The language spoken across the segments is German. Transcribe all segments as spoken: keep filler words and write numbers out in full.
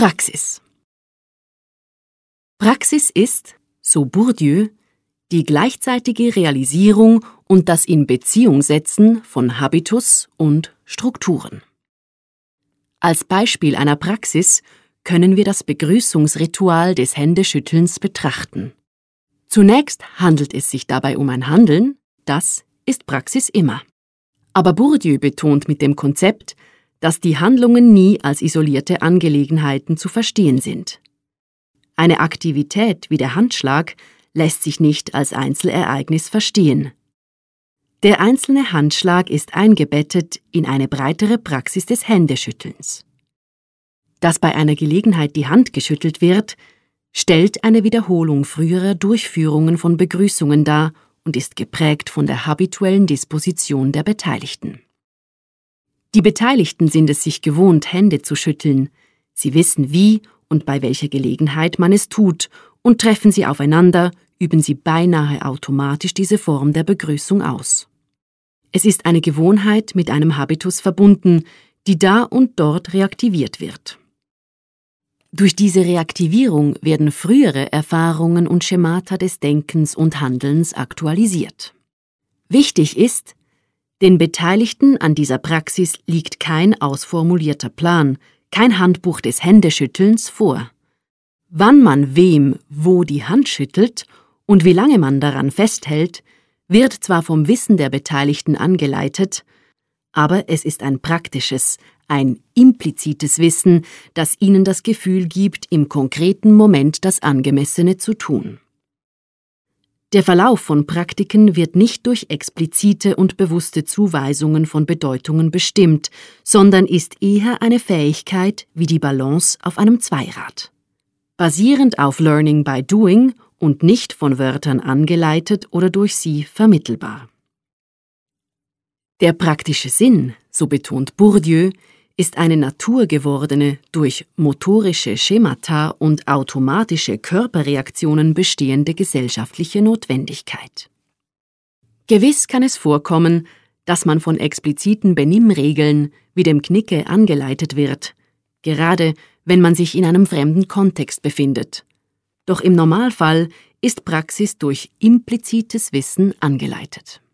Praxis. Praxis ist, so Bourdieu, die gleichzeitige Realisierung und das in Beziehung setzen von Habitus und Strukturen. Als Beispiel einer Praxis können wir das Begrüßungsritual des Händeschüttelns betrachten. Zunächst handelt es sich dabei um ein Handeln, das ist Praxis immer. Aber Bourdieu betont mit dem Konzept, dass die Handlungen nie als isolierte Angelegenheiten zu verstehen sind. Eine Aktivität wie der Handschlag lässt sich nicht als Einzelereignis verstehen. Der einzelne Handschlag ist eingebettet in eine breitere Praxis des Händeschüttelns. Dass bei einer Gelegenheit die Hand geschüttelt wird, stellt eine Wiederholung früherer Durchführungen von Begrüßungen dar und ist geprägt von der habituellen Disposition der Beteiligten. Die Beteiligten sind es sich gewohnt, Hände zu schütteln. Sie wissen, wie und bei welcher Gelegenheit man es tut, und treffen sie aufeinander, üben sie beinahe automatisch diese Form der Begrüßung aus. Es ist eine Gewohnheit mit einem Habitus verbunden, die da und dort reaktiviert wird. Durch diese Reaktivierung werden frühere Erfahrungen und Schemata des Denkens und Handelns aktualisiert. Wichtig ist, den Beteiligten an dieser Praxis liegt kein ausformulierter Plan, kein Handbuch des Händeschüttelns vor. Wann man wem wo die Hand schüttelt und wie lange man daran festhält, wird zwar vom Wissen der Beteiligten angeleitet, aber es ist ein praktisches, ein implizites Wissen, das ihnen das Gefühl gibt, im konkreten Moment das Angemessene zu tun. Der Verlauf von Praktiken wird nicht durch explizite und bewusste Zuweisungen von Bedeutungen bestimmt, sondern ist eher eine Fähigkeit wie die Balance auf einem Zweirad. Basierend auf Learning by Doing und nicht von Wörtern angeleitet oder durch sie vermittelbar. Der praktische Sinn, so betont Bourdieu, ist eine naturgewordene, durch motorische Schemata und automatische Körperreaktionen bestehende gesellschaftliche Notwendigkeit. Gewiss kann es vorkommen, dass man von expliziten Benimmregeln wie dem Knicke angeleitet wird, gerade wenn man sich in einem fremden Kontext befindet. Doch im Normalfall ist Praxis durch implizites Wissen angeleitet.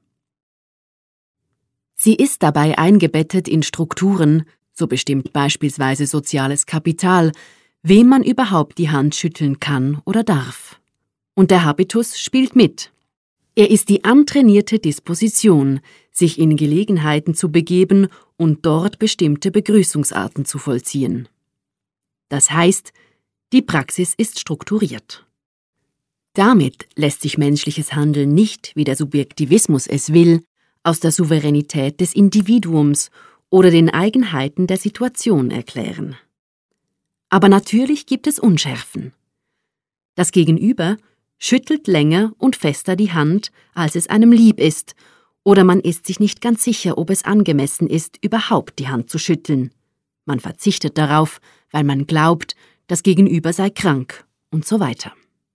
Sie ist dabei eingebettet in Strukturen, so bestimmt beispielsweise soziales Kapital, wem man überhaupt die Hand schütteln kann oder darf. Und der Habitus spielt mit. Er ist die antrainierte Disposition, sich in Gelegenheiten zu begeben und dort bestimmte Begrüßungsarten zu vollziehen. Das heißt, die Praxis ist strukturiert. Damit lässt sich menschliches Handeln nicht, wie der Subjektivismus es will, aus der Souveränität des Individuums oder den Eigenheiten der Situation erklären. Aber natürlich gibt es Unschärfen. Das Gegenüber schüttelt länger und fester die Hand, als es einem lieb ist, oder man ist sich nicht ganz sicher, ob es angemessen ist, überhaupt die Hand zu schütteln. Man verzichtet darauf, weil man glaubt, das Gegenüber sei krank und so weiter.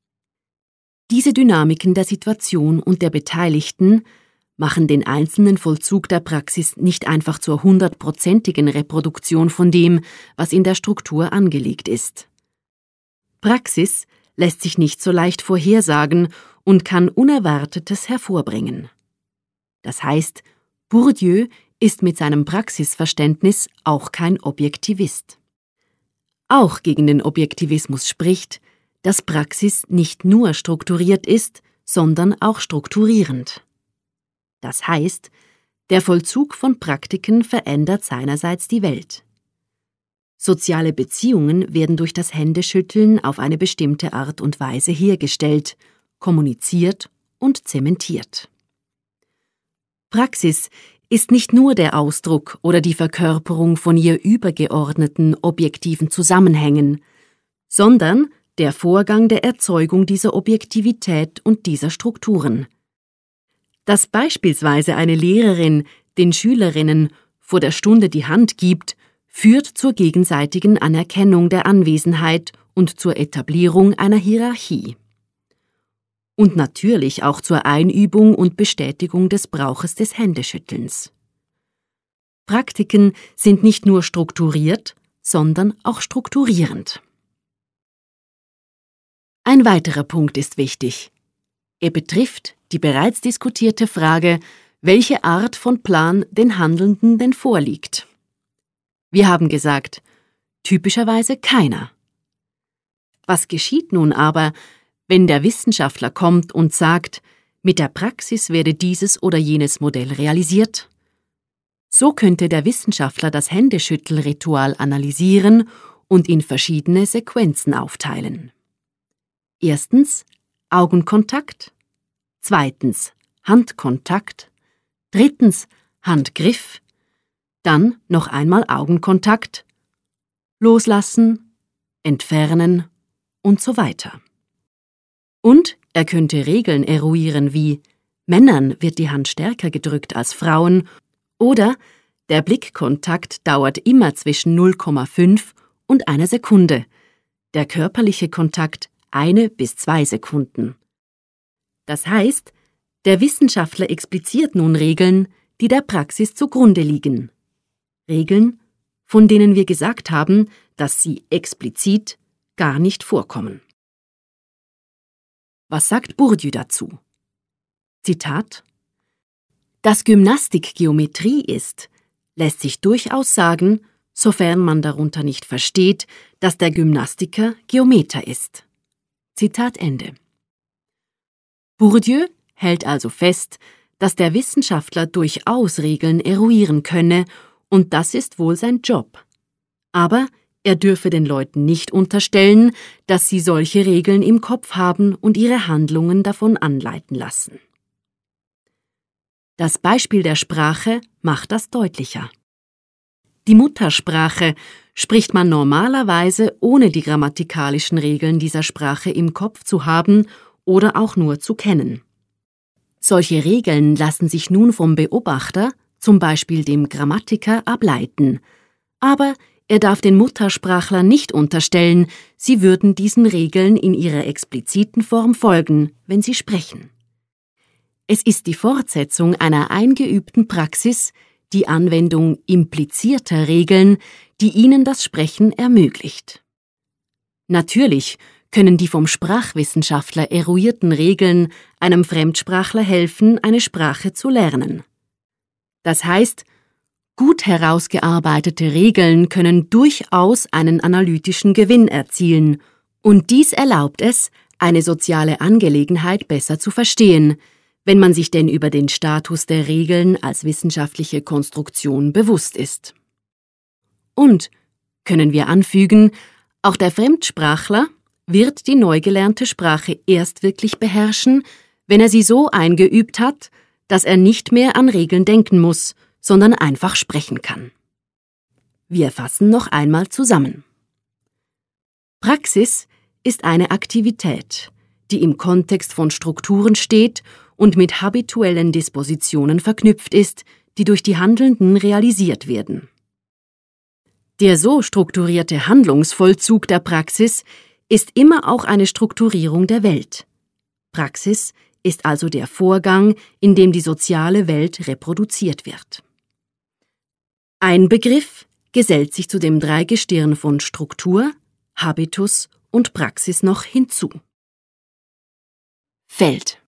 Diese Dynamiken der Situation und der Beteiligten machen den einzelnen Vollzug der Praxis nicht einfach zur hundertprozentigen Reproduktion von dem, was in der Struktur angelegt ist. Praxis lässt sich nicht so leicht vorhersagen und kann Unerwartetes hervorbringen. Das heißt, Bourdieu ist mit seinem Praxisverständnis auch kein Objektivist. Auch gegen den Objektivismus spricht, dass Praxis nicht nur strukturiert ist, sondern auch strukturierend. Das heißt, der Vollzug von Praktiken verändert seinerseits die Welt. Soziale Beziehungen werden durch das Händeschütteln auf eine bestimmte Art und Weise hergestellt, kommuniziert und zementiert. Praxis ist nicht nur der Ausdruck oder die Verkörperung von ihr übergeordneten objektiven Zusammenhängen, sondern der Vorgang der Erzeugung dieser Objektivität und dieser Strukturen. Dass beispielsweise eine Lehrerin den Schülerinnen vor der Stunde die Hand gibt, führt zur gegenseitigen Anerkennung der Anwesenheit und zur Etablierung einer Hierarchie. Und natürlich auch zur Einübung und Bestätigung des Brauches des Händeschüttelns. Praktiken sind nicht nur strukturiert, sondern auch strukturierend. Ein weiterer Punkt ist wichtig. Er betrifft die bereits diskutierte Frage, welche Art von Plan den Handelnden denn vorliegt. Wir haben gesagt, typischerweise keiner. Was geschieht nun aber, wenn der Wissenschaftler kommt und sagt, mit der Praxis werde dieses oder jenes Modell realisiert? So könnte der Wissenschaftler das Händeschüttelritual analysieren und in verschiedene Sequenzen aufteilen. Erstens Augenkontakt, zweitens Handkontakt, drittens Handgriff, dann noch einmal Augenkontakt, loslassen, entfernen und so weiter. Und er könnte Regeln eruieren wie Männern wird die Hand stärker gedrückt als Frauen oder der Blickkontakt dauert immer zwischen null Komma fünf und einer Sekunde, der körperliche Kontakt eine bis zwei Sekunden. Das heißt, der Wissenschaftler expliziert nun Regeln, die der Praxis zugrunde liegen. Regeln, von denen wir gesagt haben, dass sie explizit gar nicht vorkommen. Was sagt Bourdieu dazu? Zitat: Dass Gymnastik Geometrie ist, lässt sich durchaus sagen, sofern man darunter nicht versteht, dass der Gymnastiker Geometer ist. Zitat Ende. Bourdieu hält also fest, dass der Wissenschaftler durchaus Regeln eruieren könne, und das ist wohl sein Job. Aber er dürfe den Leuten nicht unterstellen, dass sie solche Regeln im Kopf haben und ihre Handlungen davon anleiten lassen. Das Beispiel der Sprache macht das deutlicher. Die Muttersprache spricht man normalerweise, ohne die grammatikalischen Regeln dieser Sprache im Kopf zu haben oder auch nur zu kennen. Solche Regeln lassen sich nun vom Beobachter, zum Beispiel dem Grammatiker, ableiten, aber er darf den Muttersprachlern nicht unterstellen, sie würden diesen Regeln in ihrer expliziten Form folgen, wenn sie sprechen. Es ist die Fortsetzung einer eingeübten Praxis, die Anwendung implizierter Regeln, die ihnen das Sprechen ermöglicht. Natürlich können die vom Sprachwissenschaftler eruierten Regeln einem Fremdsprachler helfen, eine Sprache zu lernen. Das heißt, gut herausgearbeitete Regeln können durchaus einen analytischen Gewinn erzielen, und dies erlaubt es, eine soziale Angelegenheit besser zu verstehen, wenn man sich denn über den Status der Regeln als wissenschaftliche Konstruktion bewusst ist. Und, können wir anfügen, auch der Fremdsprachler wird die neu gelernte Sprache erst wirklich beherrschen, wenn er sie so eingeübt hat, dass er nicht mehr an Regeln denken muss, sondern einfach sprechen kann. Wir fassen noch einmal zusammen. Praxis ist eine Aktivität, die im Kontext von Strukturen steht und mit habituellen Dispositionen verknüpft ist, die durch die Handelnden realisiert werden. Der so strukturierte Handlungsvollzug der Praxis ist immer auch eine Strukturierung der Welt. Praxis ist also der Vorgang, in dem die soziale Welt reproduziert wird. Ein Begriff gesellt sich zu dem Dreigestirn von Struktur, Habitus und Praxis noch hinzu. Feld.